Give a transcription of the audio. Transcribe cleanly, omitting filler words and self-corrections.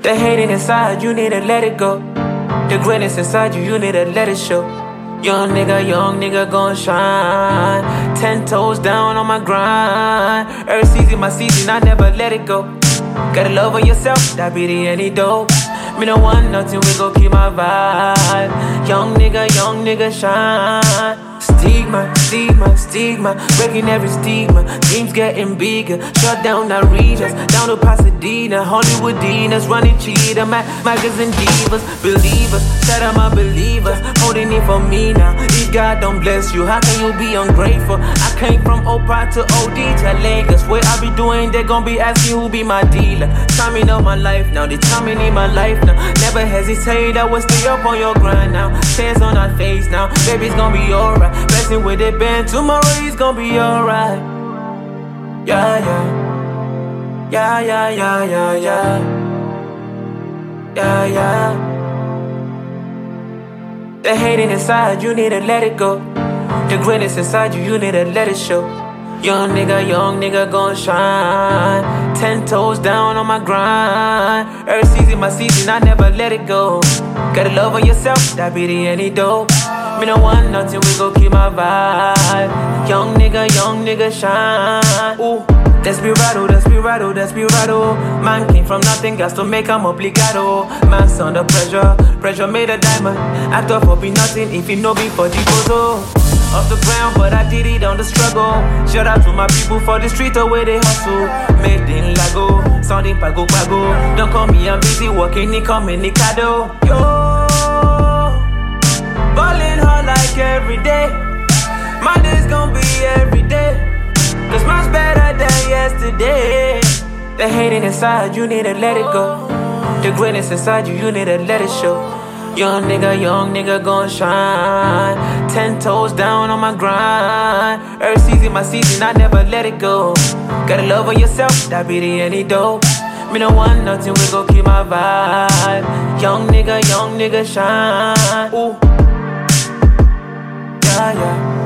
The hating inside, you need to let it go. The greatness inside you, you need to let it show. Young nigga gon' shine. 10 toes down on my grind. Every season, my season, I never let it go. Gotta love on yourself, that be the antidote. Me no want nothing, we gon' keep my vibe. Young nigga shine. Stigma, breaking every stigma. Dreams getting bigger, shut down arenas. Down to Pasadena, Hollywood Dinas, running cheetah, magazine divas, believers, said I'm a believer, holding it for me now. If God don't bless you, how can you be ungrateful? I came from Oprah to OD to Lagos. What I be doing, they gon' be asking who be my dealer. Timing of my life now, they timing in my life now. Never hesitate, I will stay up on your grind now. Tears on our face now, baby's gon' be alright. Blessing with it been, tomorrow he's gon' be alright. Yeah. The hating inside, you need to let it go. The greatness inside you, you need to let it show. Young nigga gon' shine. 10 toes down on my grind. Every season, my season, I never let it go. Gotta love on yourself, that be the antidote. Me no want nothing, we gon' keep my vibe. Young nigga shine. Ooh, desperado. Man came from nothing, got to make him obligado. Man's under pressure made a diamond. Act up for be nothing if you know me for the photo. Off the ground, but I did it on the struggle. Shout out to my people for the street where they hustle. Made in Lago, sounding pago. Don't call me, I'm busy working, they call me Nicado. Yo, ballin' hard like every day. My day's gon' be every day. Cause mine's better than yesterday. The hating inside, you need to let it go. The greatness inside you, you need to let it show. Young nigga gon' shine. 10 toes down on my grind. Every season, my season, I never let it go. Gotta love on yourself, that be the antidote. Me no want nothing, we gon' keep my vibe. Young nigga shine. Ooh. Yeah.